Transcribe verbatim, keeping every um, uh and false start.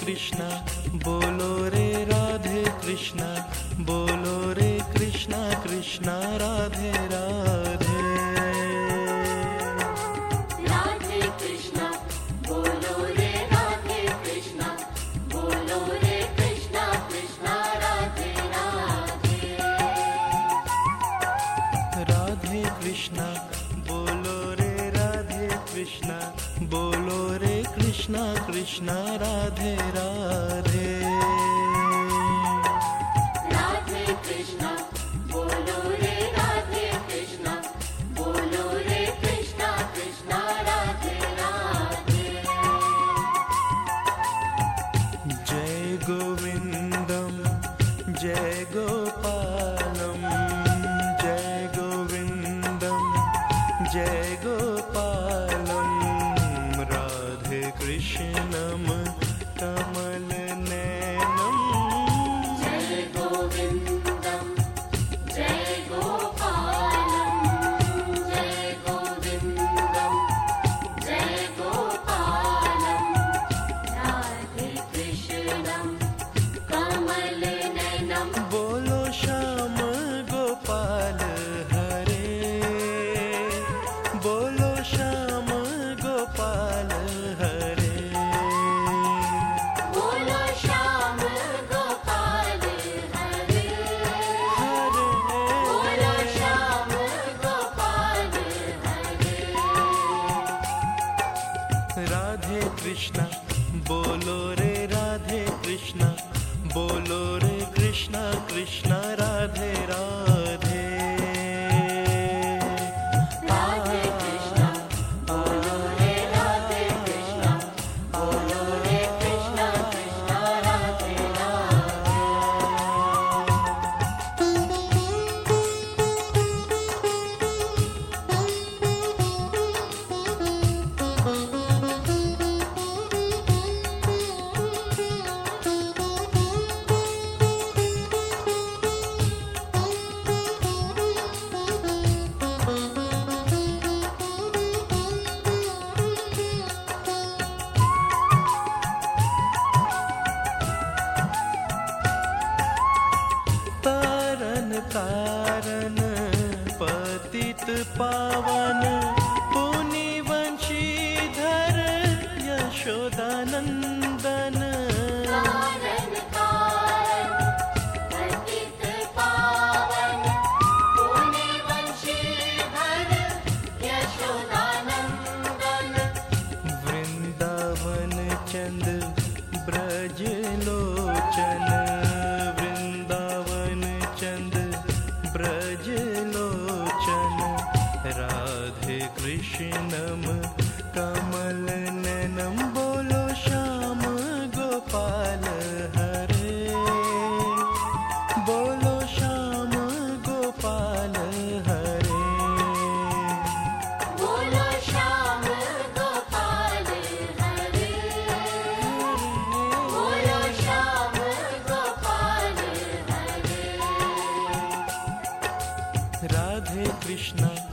कृष्णा बोलो रे राधे कृष्णा बोलो रे कृष्णा कृष्णा राधे राधे। राधे कृष्णा बोलो रे राधे कृष्णा बोलो रे कृष्णा कृष्णा राधे राधे। राधे कृष्णा बोलो रे राधे कृष्णा बोलो रे कृष्णा कृष्णा राधे राधे। राधे कृष्णा बोलो रे राधे कृष्णा बोलो रे कृष्णा कृष्णा राधे राधे। जय गोविंदम जय गोपालम जय गोविंदम जय गोपालम राधे कृष्णम कमल नैनम। जय गोविंदम जय गोपालम जय गोविंदम जय गोपालम राधे कृष्णम कमल नयनम। बोलो श्याम गोपाल हरे बोलो श्याम गोपाल हरे बोलो श्याम गोपाल हरे हरे। बोलो श्याम गोपाल हरे। राधे कृष्णा बोलो रे राधे कृष्णा बोलो रे कृष्णा कृष्णा राधे राधे। राधे कृष्णा बोलो रे राधे कृष्णा बोलो रे कृष्णा कृष्णा राधे राधे। तारन तारन पतित पावन पुनि वंशीधर यशोदानंदन। कारण कारण पतित पावन पुण्य वंशीधर यशोदानंदन। वृंदावन चंद ब्रज लोचन वृंदावन चंद ब्रज लोचन राधे कृष्णम कमल नैनम। बोलो श्याम गोपाल हरे बोलो श्याम गोपाल हरे। बोलो श्याम गोपाल हरे बोलो श्याम गोपाल हरे। राधे कृष्णा